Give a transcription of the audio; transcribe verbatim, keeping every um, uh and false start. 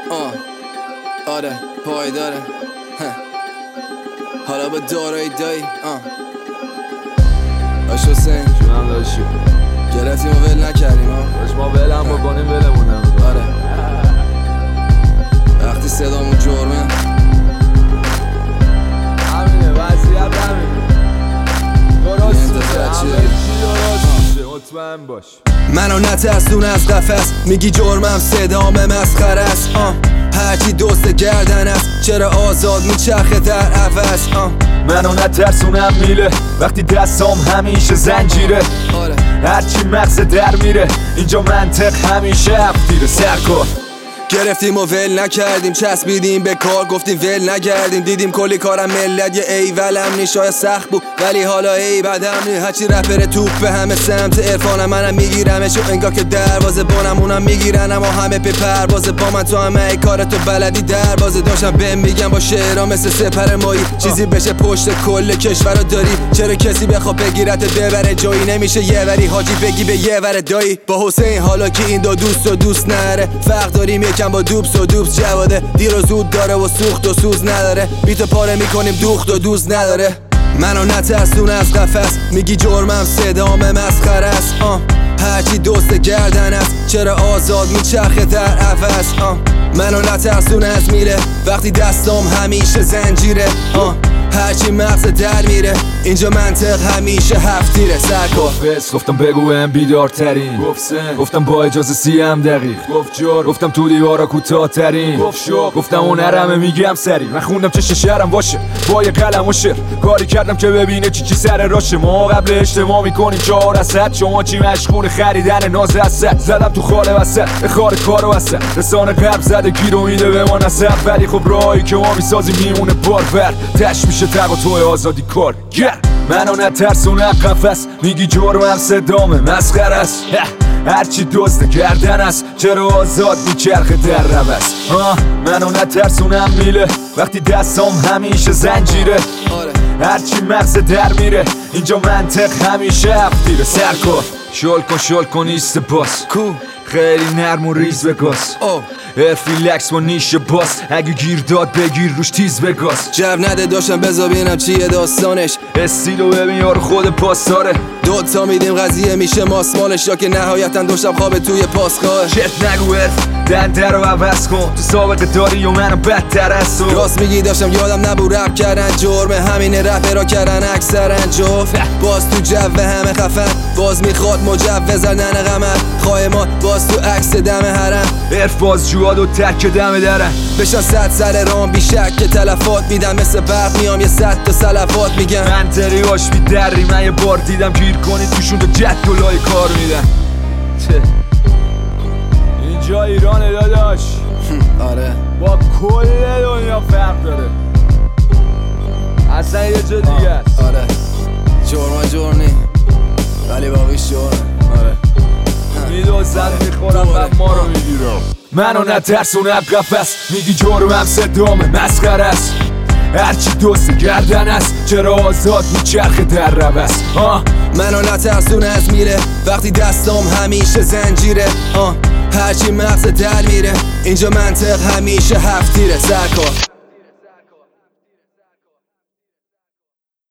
آه آره پایداره حالا با دارایی دایی آه باش حسین جونم داشتی گرفتیم و ول نکردیم ها داشت ما ول هم بکنیم ولمونم آره وقتی صدامون جرمه همینه وضعیت همینه درست میشه همه چی درست میشه مطمئن باش منو نترسون از قفس میگی جرمم صدام مسخره است آه هرچی دوست گردن است چرا آزاد میچرخه در عوض آه منو نترسونم میله وقتی دستام همیشه زنجیره آره هرچی مغز در میره اینجا منطق همیشه هفتیره سرکار گرفتیم و ول نکردیم چسبیدیم به کار گفتیم ول نگردیم دیدیم کلی کارم ملت یه ایولم نی شاید سخت بود ولی حالا ای بدم نی هرچی رپر توپ به همه سمت عرفانم منم میگیرمش و انگار که دروازه بانم اونم میگیرن اما همه به پروازه با من تو همه ای کار تو بلدی دروازه داشتم بهم میگم با شعرها مثل سپر مایی چیزی بشه پشت کل کشورو داری چرا کسی بخواد بگیرت ببره جایی نمیشه یه وری حاجی بگی به یه ور دایی با حسین حالا که این دو دوست و دوست نره فرق داریم کم با دوبس و دوبس جواده دیر و زود داره و سوخت و سوز نداره بیتو پاره میکنیم دوخت و دوز نداره منو نترسون از قفس میگی جرمم صدام مسخره است آه هرچی دوست گردن است چرا آزاد میچرخه در عوض آه منو نترسون از میره وقتی دستام همیشه زنجیره آه هرچی مغز در میره اینجا منطق همیشه هفتیره سرکار بس گفتم بگو هم بیدارترین گفتم با اجازه سی هم دقیق گفت جور گفتم تو دیوارا کوتاه ترین گفت شو گفتم اون نرمه میگم سری من خوندم چه شعرم باشه با یه قلم و شعر کاری کردم که ببینه چی چی سر راشه ما قبل اجتماع میکنیم چهار از صد شما چی مشغول خریدن ناز از صد زدم تو خاله وسط به خار کارو وسط رسانه قلب زده گیرو میده به ما نسب ولی خب راهی که ما میسازیم میمونه بار بر تش میشه تق و توی آزادی کار گر منو نترسونم قفس میگی جرمم صدام مسخره است هرچی دزد گردن است چرا آزاد میچرخه در روز آه منو نترسونم میله وقتی دستام همیشه زنجیره آره هرچی مغز در میره اینجا منطق همیشه هفتیره سرکار شل کن شل کن ایست باس کو خیلی نرم و ریز بگاس او افیلکس و نیش باس اگه گیر داد بگیر روش تیز بگاس جو نده داشتم بذار ببینم چیه داستانش استیلو ببین یارو خود پاسداره دوتا میدیم قضیه میشه ماسمالش یا که نهایتا دوشم خواب توی پاسگاه چرت نگو ارف دنده رو عوض کن تو سابقه داری و منو بدتر از تو راست میگی داشتم یادم نبود رپ کردن جرمه همینه رپ را کردن اکثرن جفت باز تو جو همه خفن باز میخواد مجوز زدن قمر خواهمان باز تو عکس دم حرم ارف باز جواد و تک دم درن بشن صد سر رام بی شک که تلفات میدم مثل برق میام یه صد تا سلفات میگم من تریاش بی دری من یه بار دیدم گیر کنی توشون تو جد دلای کار میدن اینجا ایرانه داداش آره با کل دنیا فرق داره اصلا یه جا دیگه است آره جرما جرمی ولی باقیش جرم آره میدوزن میخورم بعد ما رو میگیرم منو نترسونم قفس میگی جرمم صدام مسخره است هرچی دوست گردن است چرا آزاد میچرخه در روز آه منو نترسون از میره وقتی دستام همیشه زنجیره آه هرچی مغز در میره اینجا منطق همیشه هفتیره سرکار